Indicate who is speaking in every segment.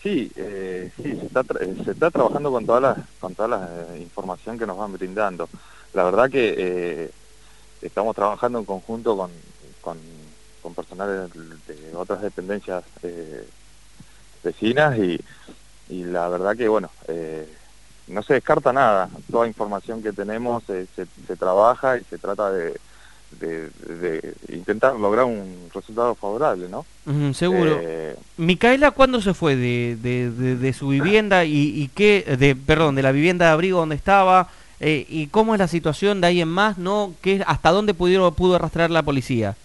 Speaker 1: Sí, sí, se está trabajando con toda la información que nos van brindando. La verdad que estamos trabajando en conjunto con, con personal de otras dependencias vecinas y la verdad que, bueno, no se descarta nada. Toda información que tenemos se trabaja y se trata de intentar lograr un resultado favorable, ¿no?
Speaker 2: Seguro.
Speaker 1: Eh,
Speaker 2: Micaela, ¿cuándo se fue de su vivienda y qué, perdón, de la vivienda de abrigo donde estaba? ¿Y cómo es la situación de ahí en más? ¿No? ¿Hasta dónde pudo arrastrar la policía?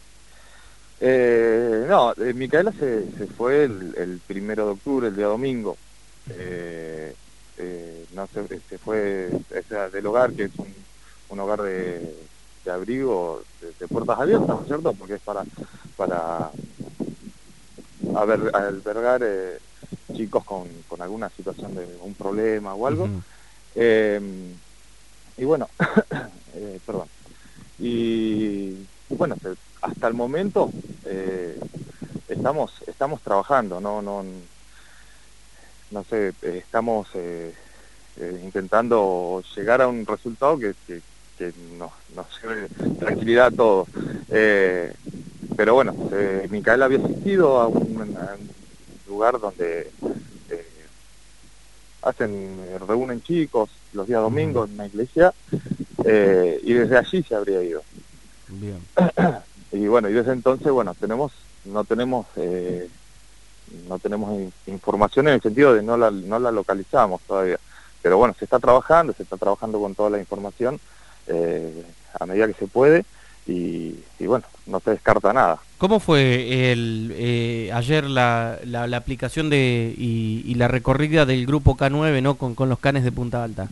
Speaker 1: no, Micaela se fue el 1 de octubre, el día domingo. No se fue, o sea, del hogar, que es un hogar de abrigo, de puertas abiertas, ¿no es cierto? Porque es para albergar chicos con alguna situación de un problema o algo.
Speaker 2: Ujú.
Speaker 1: Eh, y bueno, perdón. Y bueno, hasta el momento estamos trabajando, no sé, estamos intentando llegar a un resultado que nos lleve tranquilidad a todos. Eh, pero bueno, Micaela había asistido a un lugar donde eh, reúnen chicos los días
Speaker 2: Ujú.
Speaker 1: domingos en una iglesia, y desde allí se habría ido.
Speaker 2: Bien.
Speaker 1: Y bueno, y desde entonces, bueno, no tenemos información en el sentido de no la localizamos todavía. Pero bueno, se está trabajando con toda la información a medida que se puede y bueno, no se descarta nada.
Speaker 2: ¿Cómo fue ayer la aplicación y la recorrida del grupo K9, ¿no? Con los canes de Punta Alta.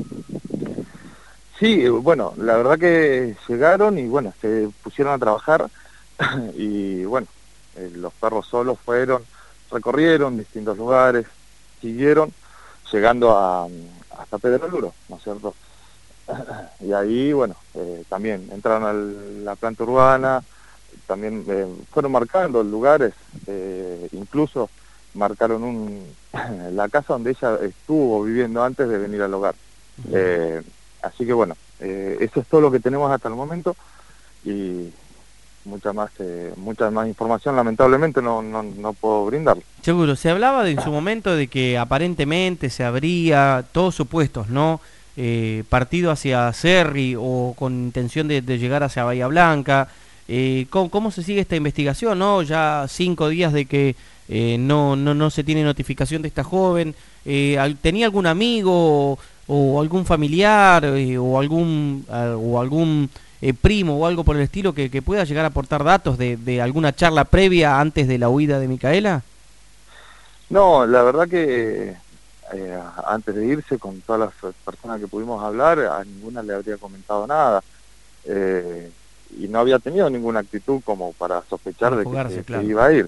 Speaker 1: Sí, bueno, la verdad que llegaron y bueno, se pusieron a trabajar y bueno, los perros solos recorrieron distintos lugares, siguieron llegando hasta Pedroluro, ¿no es cierto? Y ahí, bueno, también entraron a la planta urbana, también fueron marcando lugares, incluso marcaron la casa donde ella estuvo viviendo antes de venir al hogar.
Speaker 2: Ujú.
Speaker 1: Eh, Así que bueno, eso es todo lo que tenemos hasta el momento y mucha más información lamentablemente no puedo brindar.
Speaker 2: Seguro, se hablaba en su momento de que aparentemente se habría, todos supuestos, ¿no? Partido hacia Cerri o con intención de llegar hacia Bahía Blanca. ¿Cómo se sigue esta investigación, no? Ya 5 días de que no se tiene notificación de esta joven. ¿Tenía algún amigo o algún familiar o algún primo o algo por el estilo que pueda llegar a aportar datos de alguna charla previa antes de la huida de Micaela?
Speaker 1: No, la verdad que antes de irse con todas las personas que pudimos hablar, a ninguna le habría comentado nada. eh, y no había tenido ninguna actitud como para sospechar
Speaker 2: Para
Speaker 1: de que
Speaker 2: fugarse,
Speaker 1: se
Speaker 2: claro.
Speaker 1: iba a ir.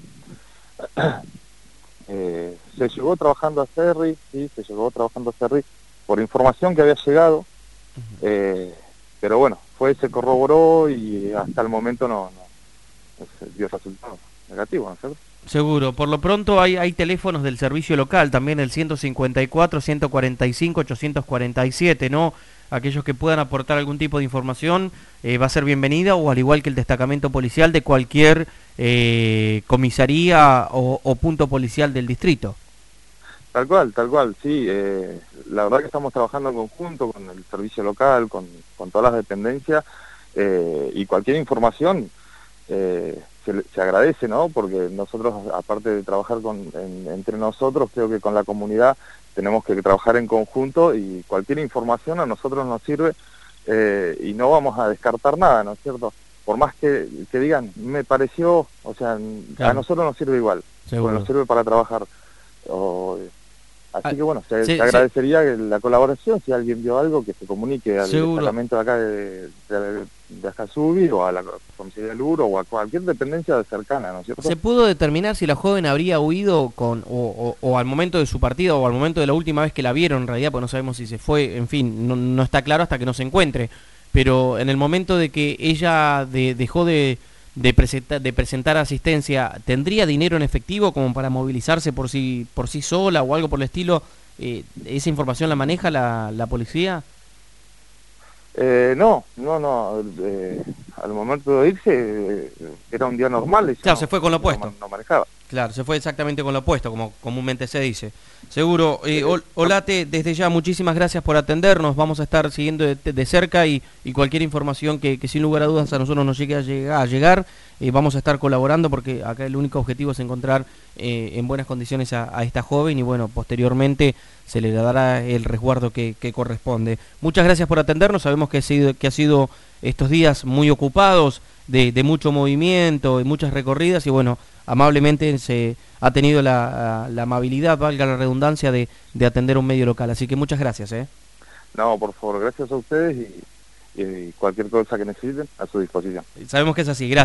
Speaker 1: Se llegó trabajando a Cerri, sí, se llegó trabajando a Cerri por información que había llegado, eh, pero bueno, se corroboró y hasta el momento no se dio resultado negativo, ¿no es cierto?
Speaker 2: Seguro, por lo pronto hay teléfonos del servicio local, también el 154, 145, 847, ¿no? Aquellos que puedan aportar algún tipo de información va a ser bienvenida, o al igual que el destacamento policial de cualquier comisaría o punto policial del distrito.
Speaker 1: Tal cual, sí. La verdad que estamos trabajando en conjunto con el servicio local, con todas las dependencias, y cualquier información se agradece, ¿no? Porque nosotros, aparte de trabajar entre nosotros, creo que con la comunidad tenemos que trabajar en conjunto y cualquier información a nosotros nos sirve, y no vamos a descartar nada, ¿no es cierto? Por más que digan, me pareció, o sea, a
Speaker 2: Claro,
Speaker 1: nosotros nos sirve igual, porque nos
Speaker 2: seguro.
Speaker 1: sirve para trabajar. O,
Speaker 2: Ah,
Speaker 1: Así que bueno, se
Speaker 2: se, se-
Speaker 1: agradecería la colaboración, si alguien vio algo, que se comunique al
Speaker 2: seguro.
Speaker 1: destacamento de acá de Acasubi o a la comisaría de Luro o a cualquier dependencia cercana, ¿no es cierto?
Speaker 2: ¿Se pudo determinar si la joven habría huido o al momento de su partida o al momento de la última vez que la vieron en realidad? Pues no sabemos si se fue, en fin, no está claro hasta que no se encuentre. Pero en el momento de que ella dejó de presentar asistencia, ¿tendría dinero en efectivo como para movilizarse por sí sola o algo por el estilo? ¿Esa información la maneja la policía?
Speaker 1: No, al momento de irse era un día normal. Y
Speaker 2: Claro, se fue con lo opuesto.
Speaker 1: No manejaba.
Speaker 2: Claro, se fue exactamente con lo opuesto, como comúnmente se dice. Seguro. Olate, desde ya muchísimas gracias por atendernos. Vamos a estar siguiendo de cerca y cualquier información que sin lugar a dudas a nosotros nos llegue a llegar, vamos a estar colaborando, porque acá el único objetivo es encontrar en buenas condiciones a esta joven y bueno, posteriormente se le dará el resguardo que corresponde. Muchas gracias por atendernos. Sabemos que ha sido estos días muy ocupados, de mucho movimiento y muchas recorridas, y bueno, amablemente se ha tenido la amabilidad, valga la redundancia, de atender un medio local. Así que muchas gracias.
Speaker 1: No, por favor, gracias a ustedes y cualquier cosa que necesiten, a su disposición.
Speaker 2: Sabemos que es así. Gracias.